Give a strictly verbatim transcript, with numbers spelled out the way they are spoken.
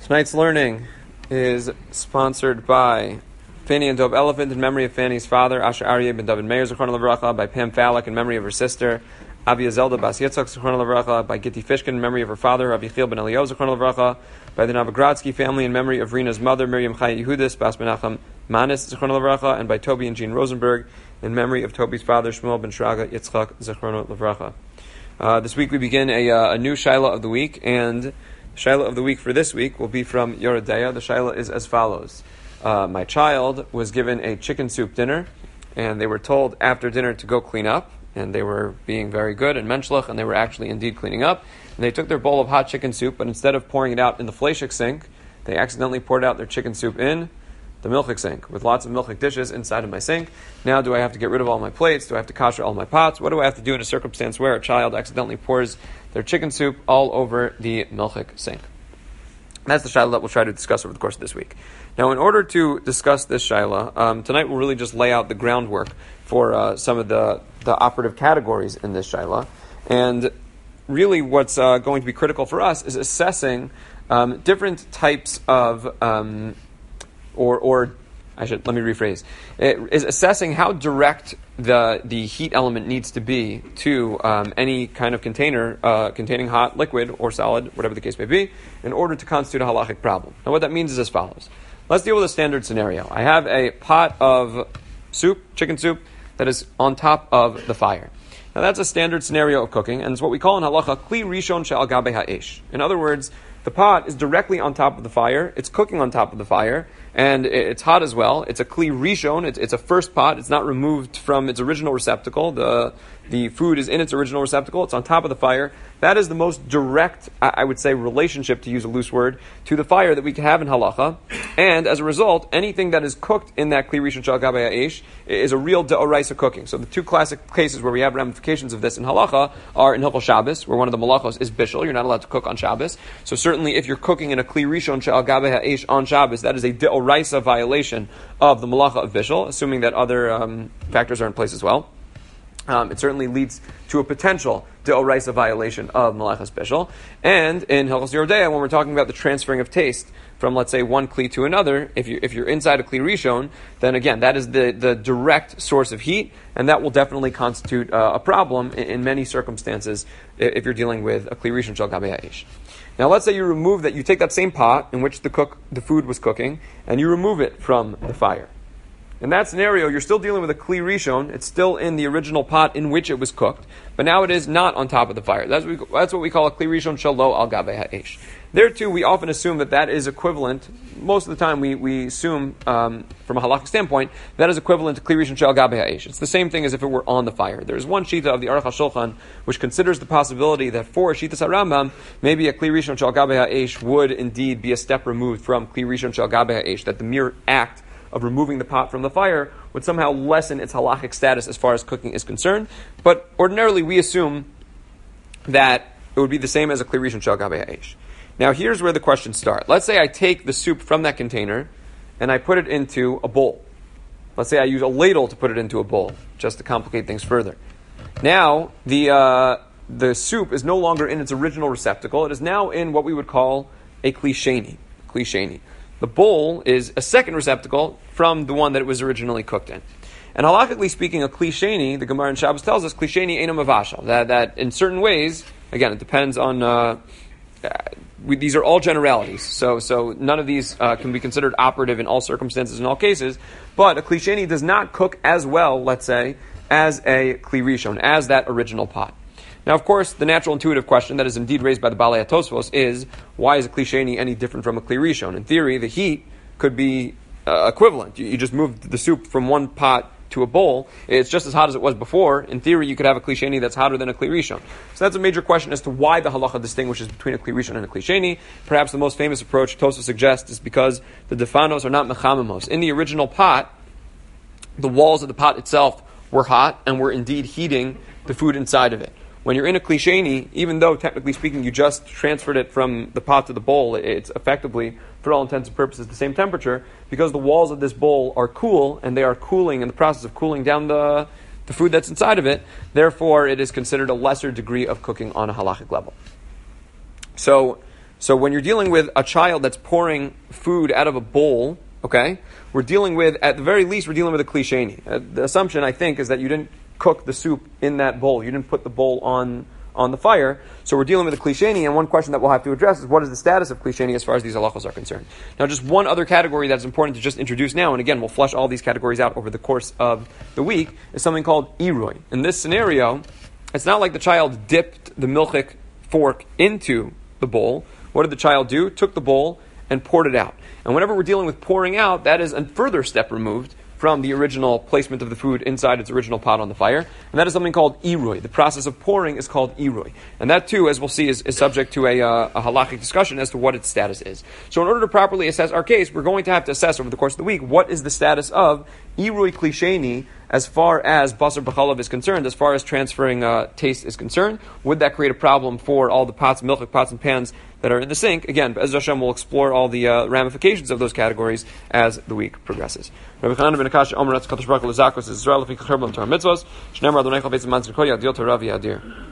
Tonight's learning is sponsored by Fanny and Dov Elephant in memory of Fanny's father, Asher Aryeh ben David Meir Zichrono Livracha, by Pam Falak in memory of her sister, Avia Zelda Bas Yitzchak Zichrono Livracha, by Gitti Fishkin in memory of her father, Rabbi Chil ben Elio Zichrono Livracha, by the Novogradsky family in memory of Rina's mother, Miriam Chaya Yehudis Bas Menachem Manis Zichrono Livracha, and by Toby and Jean Rosenberg in memory of Toby's father, Shmuel ben Shraga Yitzchak Zichrono Livracha. Uh, this week we begin a, uh, a new Shaila of the week, and the Shaila of the week for this week will be from Yoredeya. The Shaila is as follows. Uh, my child was given a chicken soup dinner, and they were told after dinner to go clean up, and they were being very good and menschlich, and they were actually indeed cleaning up. And they took their bowl of hot chicken soup, but instead of pouring it out in the fleshik sink, they accidentally poured out their chicken soup in the milchik sink, with lots of milchik dishes inside of my sink. Now do I have to get rid of all my plates? Do I have to kasher all my pots? What do I have to do in a circumstance where a child accidentally pours their chicken soup all over the milchik sink? That's the shaila that we'll try to discuss over the course of this week. Now, in order to discuss this shaila, um, tonight we'll really just lay out the groundwork for uh, some of the, the operative categories in this shaila. And really what's uh, going to be critical for us is assessing um, different types of um, Or, or I should let me rephrase. It is assessing how direct the the heat element needs to be to um, any kind of container uh, containing hot liquid or solid, whatever the case may be, in order to constitute a halachic problem. Now, what that means is as follows. Let's deal with a standard scenario. I have a pot of soup, chicken soup, that is on top of the fire. Now, that's a standard scenario of cooking, and it's what we call in halacha kli rishon she'al gabe ha'esh. In other words, the pot is directly on top of the fire. It's cooking on top of the fire, and it's hot as well. It's a kli rishon. It's, it's a first pot. It's not removed from its original receptacle. The the food is in its original receptacle. It's on top of the fire. That is the most direct, I would say, relationship, to use a loose word, to the fire that we can have in halacha. And as a result, anything that is cooked in that kli rishon shel gabe ha'esh is a real de'oraisa cooking. So the two classic cases where we have ramifications of this in halacha are in Hilchos Shabbos, where one of the malachos is bishul. You're not allowed to cook on Shabbos. So certainly if you're cooking in a kli rishon shel gabe ha'esh on Shabbos, that is a de'oraisa violation of the malacha of bishul, assuming that other um, factors are in place as well. Um, it certainly leads to a potential de'oraisa violation of malachas bishul. And in Hilchos Yoredeya, when we're talking about the transferring of taste from, let's say, one kli to another, if you if you're inside a kli rishon, then again that is the, the direct source of heat, and that will definitely constitute uh, a problem in, in many circumstances if you're dealing with a kli rishon shel gabe ha'esh. Now, let's say you remove that, you take that same pot in which the cook the food was cooking, and you remove it from the fire. In that scenario, you're still dealing with a kli rishon. It's still in the original pot in which it was cooked, but now it is not on top of the fire. That's what we, that's what we call a kli rishon shel lo al gabe ha'esh. There too, we often assume that that is equivalent. Most of the time, we we assume um, from a halakhic standpoint that is equivalent to kli rishon shel gabe ha'esh. It's the same thing as if it were on the fire. There is one shita of the Aruch HaShulchan which considers the possibility that for shitas HaRambam, maybe a kli rishon shel gabe ha'esh would indeed be a step removed from kli rishon shel gabe ha'esh. That the mere act of removing the pot from the fire would somehow lessen its halachic status as far as cooking is concerned. But ordinarily we assume that it would be the same as a kli rishon shel gabe ha'esh. Now here's where the questions start. Let's say I take the soup from that container and I put it into a bowl. Let's say I use a ladle to put it into a bowl, just to complicate things further. Now the uh, the soup is no longer in its original receptacle. It is now in what we would call a kli sheni. Kli sheni. The bowl is a second receptacle from the one that it was originally cooked in. And halakhically speaking, a kli sheni, the Gemara in Shabbos tells us, kli sheni eino mavashal, that that in certain ways, again, it depends on. Uh, uh, we, these are all generalities, so so none of these uh, can be considered operative in all circumstances in all cases. But a kli sheni does not cook as well, let's say, as a kli rishon, as that original pot. Now, of course, the natural intuitive question that is indeed raised by the Balei HaTosfos is, why is a kli sheni any different from a kli rishon? In theory, the heat could be uh, equivalent. You, you just moved the soup from one pot to a bowl. It's just as hot as it was before. In theory, you could have a kli sheni that's hotter than a kli rishon. So that's a major question as to why the halacha distinguishes between a kli rishon and a kli sheni. Perhaps the most famous approach Tosfos suggests is because the defanos are not mechamimos. In the original pot, the walls of the pot itself were hot and were indeed heating the food inside of it. When you're in a kli sheni, even though technically speaking you just transferred it from the pot to the bowl, it's effectively, for all intents and purposes, the same temperature, because the walls of this bowl are cool, and they are cooling in the process of cooling down the, the food that's inside of it. Therefore, it is considered a lesser degree of cooking on a halachic level. So, So when you're dealing with a child that's pouring food out of a bowl, okay, we're dealing with, at the very least, we're dealing with a klisheni. Uh, the assumption, I think, is that you didn't cook the soup in that bowl. You didn't put the bowl on on the fire. So we're dealing with a klisheni, and one question that we'll have to address is what is the status of klisheni as far as these halachos are concerned. Now, just one other category that's important to just introduce now, and again, we'll flesh all these categories out over the course of the week, is something called irui. In this scenario, it's not like the child dipped the milchik fork into the bowl. What did the child do? Took the bowl and poured it out. And whenever we're dealing with pouring out, that is a further step removed from the original placement of the food inside its original pot on the fire. And that is something called irui. The process of pouring is called irui. And that too, as we'll see, is, is subject to a, uh, a halakhic discussion as to what its status is. So in order to properly assess our case, we're going to have to assess over the course of the week what is the status of irui klisheni as far as basar b'chalav is concerned, as far as transferring uh, taste is concerned. Would that create a problem for all the pots, milk pots, and pans that are in the sink? Again, Be'ez Hashem will explore all the uh, ramifications of those categories as the week progresses. Rabbi Chanan ben Akash Omer Kadosh Baruch Hu L'Zakos Israel L'Fi Churban Torah Mitzvos Shneimar Adonai Chal Beis Manzir Kol Yadil Torah V'Yadir.